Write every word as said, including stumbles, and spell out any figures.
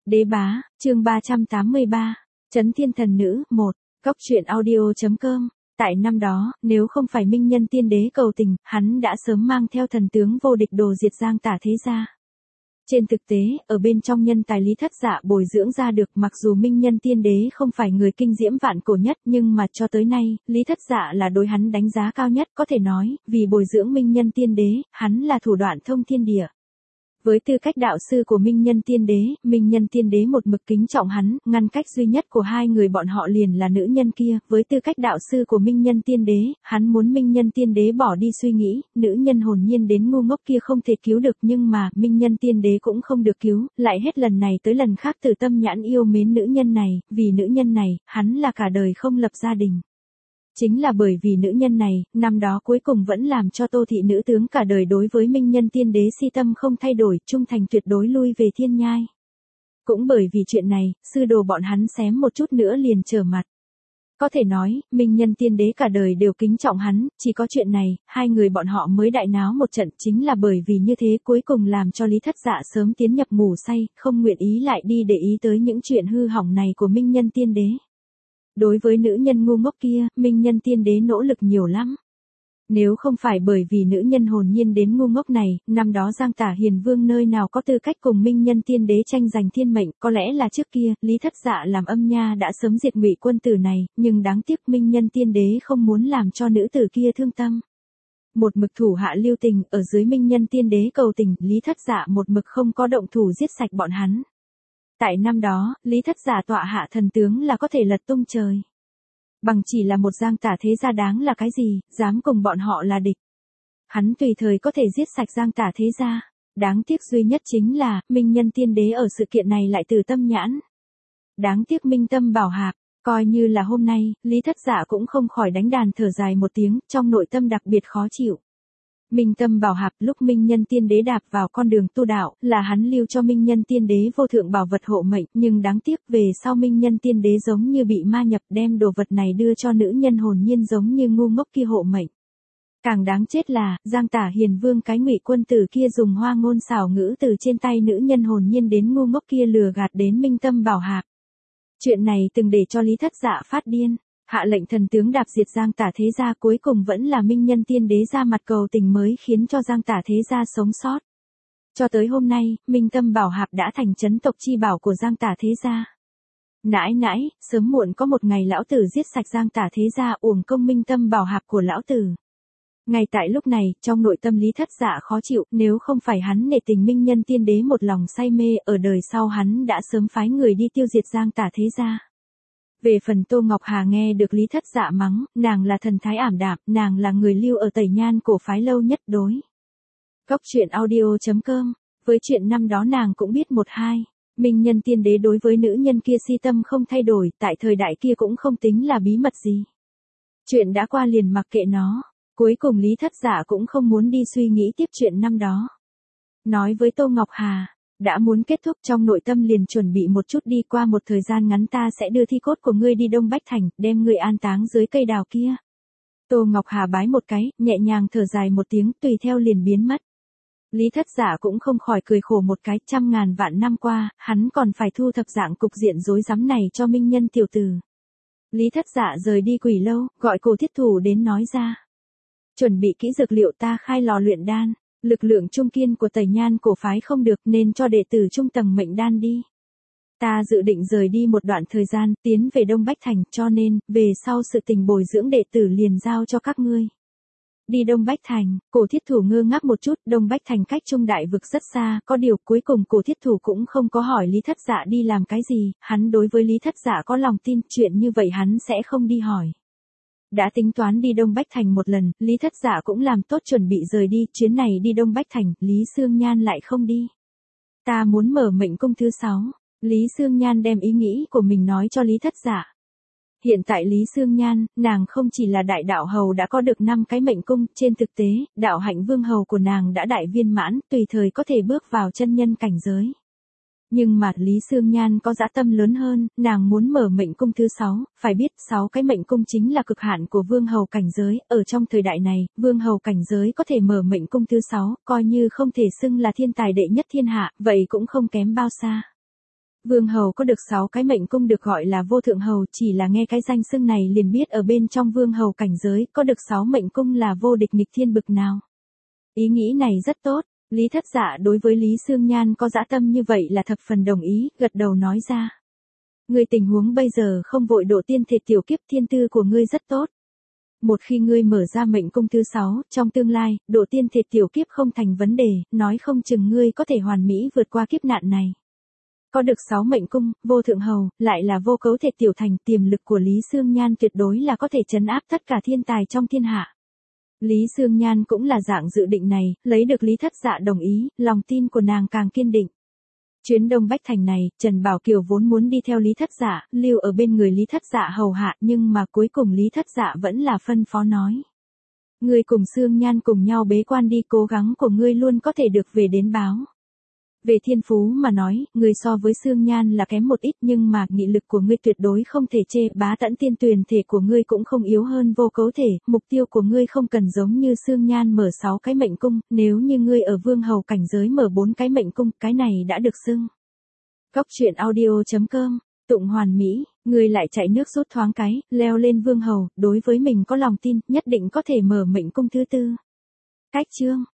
Đế bá, chương ba trăm tám mươi ba, Trấn Thiên Thần Nữ, một, Cốc truyện audio.com. Tại năm đó, nếu không phải Minh Nhân Tiên Đế cầu tình, hắn đã sớm mang theo thần tướng vô địch đồ diệt Giang Tả thế gia. Trên thực tế, ở bên trong nhân tài Lý Thất Dạ bồi dưỡng ra được, mặc dù Minh Nhân Tiên Đế không phải người kinh diễm vạn cổ nhất, nhưng mà cho tới nay, Lý Thất Dạ là đối hắn đánh giá cao nhất, có thể nói, vì bồi dưỡng Minh Nhân Tiên Đế, hắn là thủ đoạn thông thiên địa. Với tư cách đạo sư của Minh Nhân Tiên Đế, Minh Nhân Tiên Đế một mực kính trọng hắn, ngăn cách duy nhất của hai người bọn họ liền là nữ nhân kia, với tư cách đạo sư của Minh Nhân Tiên Đế, hắn muốn Minh Nhân Tiên Đế bỏ đi suy nghĩ, nữ nhân hồn nhiên đến ngu ngốc kia không thể cứu được, nhưng mà, Minh Nhân Tiên Đế cũng không được cứu, lại hết lần này tới lần khác từ tâm nhãn yêu mến nữ nhân này, vì nữ nhân này, hắn là cả đời không lập gia đình. Chính là bởi vì nữ nhân này, năm đó cuối cùng vẫn làm cho Tô thị nữ tướng cả đời đối với Minh Nhân Tiên Đế si tâm không thay đổi, trung thành tuyệt đối lui về thiên nhai. Cũng bởi vì chuyện này, sư đồ bọn hắn xém một chút nữa liền trở mặt. Có thể nói, Minh Nhân Tiên Đế cả đời đều kính trọng hắn, chỉ có chuyện này, hai người bọn họ mới đại náo một trận, chính là bởi vì như thế cuối cùng làm cho Lý Thất Dạ sớm tiến nhập ngủ say, không nguyện ý lại đi để ý tới những chuyện hư hỏng này của Minh Nhân Tiên Đế. Đối với nữ nhân ngu ngốc kia, Minh Nhân Tiên Đế nỗ lực nhiều lắm. Nếu không phải bởi vì nữ nhân hồn nhiên đến ngu ngốc này, năm đó Giang Tả Hiền Vương nơi nào có tư cách cùng Minh Nhân Tiên Đế tranh giành thiên mệnh, có lẽ là trước kia, Lý Thất Dạ làm âm nha đã sớm diệt Ngụy quân tử này, nhưng đáng tiếc Minh Nhân Tiên Đế không muốn làm cho nữ tử kia thương tâm. Một mực thủ hạ lưu tình, ở dưới Minh Nhân Tiên Đế cầu tình, Lý Thất Dạ một mực không có động thủ giết sạch bọn hắn. Tại năm đó, Lý Thất Dạ tọa hạ thần tướng là có thể lật tung trời. Bằng chỉ là một Giang Tả thế gia đáng là cái gì, dám cùng bọn họ là địch. Hắn tùy thời có thể giết sạch Giang Tả thế gia. Đáng tiếc duy nhất chính là, Minh Nhân Tiên Đế ở sự kiện này lại từ tâm nhãn. Đáng tiếc Minh Tâm Bảo Hạp, coi như là hôm nay, Lý Thất Dạ cũng không khỏi đánh đàn thở dài một tiếng, trong nội tâm đặc biệt khó chịu. Minh Tâm Bảo Hạp lúc Minh Nhân Tiên Đế đạp vào con đường tu đạo, là hắn lưu cho Minh Nhân Tiên Đế vô thượng bảo vật hộ mệnh, nhưng đáng tiếc về sau Minh Nhân Tiên Đế giống như bị ma nhập đem đồ vật này đưa cho nữ nhân hồn nhiên giống như ngu ngốc kia hộ mệnh. Càng đáng chết là, Giang Tả Hiền Vương cái Ngụy quân tử kia dùng hoa ngôn xảo ngữ từ trên tay nữ nhân hồn nhiên đến ngu ngốc kia lừa gạt đến Minh Tâm Bảo Hạp. Chuyện này từng để cho Lý Thất Dạ phát điên. Hạ lệnh thần tướng đạp diệt Giang Tả thế gia, cuối cùng vẫn là Minh Nhân Tiên Đế ra mặt cầu tình mới khiến cho Giang Tả thế gia sống sót. Cho tới hôm nay, Minh Tâm Bảo Hạp đã thành trấn tộc chi bảo của Giang Tả thế gia. Nãi nãi, sớm muộn có một ngày lão tử giết sạch Giang Tả thế gia, uổng công Minh Tâm Bảo Hạp của lão tử. Ngay tại lúc này, trong nội tâm Lý Thất Dạ khó chịu, nếu không phải hắn nể tình Minh Nhân Tiên Đế một lòng say mê, ở đời sau hắn đã sớm phái người đi tiêu diệt Giang Tả thế gia. Về phần Tô Ngọc Hà nghe được Lý Thất Dạ mắng, nàng là thần thái ảm đạm, nàng là người lưu ở Tẩy Nhan cổ phái lâu nhất đối. Cốc truyện audio.com, với chuyện năm đó nàng cũng biết một hai, Minh Nhân Tiên Đế đối với nữ nhân kia si tâm không thay đổi, tại thời đại kia cũng không tính là bí mật gì. Chuyện đã qua liền mặc kệ nó, cuối cùng Lý Thất Dạ cũng không muốn đi suy nghĩ tiếp chuyện năm đó. Nói với Tô Ngọc Hà, đã muốn kết thúc trong nội tâm liền chuẩn bị một chút đi, qua một thời gian ngắn ta sẽ đưa thi cốt của ngươi đi Đông Bách Thành, đem ngươi an táng dưới cây đào kia. Tô Ngọc Hà bái một cái, nhẹ nhàng thở dài một tiếng, tùy theo liền biến mất. Lý Thất Dạ cũng không khỏi cười khổ một cái, trăm ngàn vạn năm qua, hắn còn phải thu thập dạng cục diện rối rắm này cho Minh Nhân tiểu tử. Lý Thất Dạ rời đi Quỷ Lâu, gọi Cổ Thiết Thủ đến nói ra. Chuẩn bị kỹ dược liệu ta khai lò luyện đan. Lực lượng trung kiên của Tẩy Nhan cổ phái không được nên cho đệ tử trung tầng mệnh đan đi. Ta dự định rời đi một đoạn thời gian, tiến về Đông Bách Thành, cho nên, về sau sự tình bồi dưỡng đệ tử liền giao cho các ngươi. Đi Đông Bách Thành, Cổ Thiết Thủ ngơ ngác một chút, Đông Bách Thành cách Trung Đại Vực rất xa, có điều cuối cùng Cổ Thiết Thủ cũng không có hỏi Lý Thất Dạ đi làm cái gì, hắn đối với Lý Thất Dạ có lòng tin, chuyện như vậy hắn sẽ không đi hỏi. Đã tính toán đi Đông Bách Thành một lần, Lý Thất Dạ cũng làm tốt chuẩn bị rời đi, chuyến này đi Đông Bách Thành, Lý Sương Nhan lại không đi. Ta muốn mở mệnh cung thứ sáu, Lý Sương Nhan đem ý nghĩ của mình nói cho Lý Thất Dạ. Hiện tại Lý Sương Nhan, nàng không chỉ là đại đạo hầu đã có được năm cái mệnh cung, trên thực tế, đạo hạnh vương hầu của nàng đã đại viên mãn, tùy thời có thể bước vào chân nhân cảnh giới. Nhưng mà Lý Sương Nhan có dã tâm lớn hơn, nàng muốn mở mệnh cung thứ sáu, phải biết sáu cái mệnh cung chính là cực hạn của vương hầu cảnh giới, ở trong thời đại này, vương hầu cảnh giới có thể mở mệnh cung thứ sáu, coi như không thể xưng là thiên tài đệ nhất thiên hạ, vậy cũng không kém bao xa. Vương hầu có được sáu cái mệnh cung được gọi là vô thượng hầu, chỉ là nghe cái danh xưng này liền biết ở bên trong vương hầu cảnh giới có được sáu mệnh cung là vô địch nghịch thiên bực nào. Ý nghĩ này rất tốt, Lý Thất Dạ đối với Lý Xương Nhan có dã tâm như vậy là thập phần đồng ý, gật đầu nói ra. Ngươi tình huống bây giờ không vội độ tiên thể tiểu kiếp, thiên tư của ngươi rất tốt. Một khi ngươi mở ra mệnh cung thứ sáu, trong tương lai, độ tiên thể tiểu kiếp không thành vấn đề, nói không chừng ngươi có thể hoàn mỹ vượt qua kiếp nạn này. Có được sáu mệnh cung, vô thượng hầu, lại là vô cấu thể tiểu thành, tiềm lực của Lý Xương Nhan tuyệt đối là có thể trấn áp tất cả thiên tài trong thiên hạ. Lý Xương Nhan cũng là dạng dự định này, lấy được Lý Thất Dạ đồng ý, lòng tin của nàng càng kiên định. Chuyến Đông Bách Thành này, Trần Bảo Kiều vốn muốn đi theo Lý Thất Dạ, lưu ở bên người Lý Thất Dạ hầu hạ, nhưng mà cuối cùng Lý Thất Dạ vẫn là phân phó nói. Ngươi cùng Xương Nhan cùng nhau bế quan đi, cố gắng của ngươi luôn có thể được về đến báo. Về thiên phú mà nói, ngươi so với Xương Nhan là kém một ít, nhưng mà nghị lực của ngươi tuyệt đối không thể chê, bá tẫn tiên tuyền thể của ngươi cũng không yếu hơn vô cấu thể, mục tiêu của ngươi không cần giống như Xương Nhan mở sáu cái mệnh cung, nếu như ngươi ở vương hầu cảnh giới mở bốn cái mệnh cung, cái này đã được xưng. Cóc truyện audio chấm com, tụng hoàn mỹ, ngươi lại chạy nước rút thoáng cái, leo lên vương hầu, đối với mình có lòng tin, nhất định có thể mở mệnh cung thứ tư. Cách chương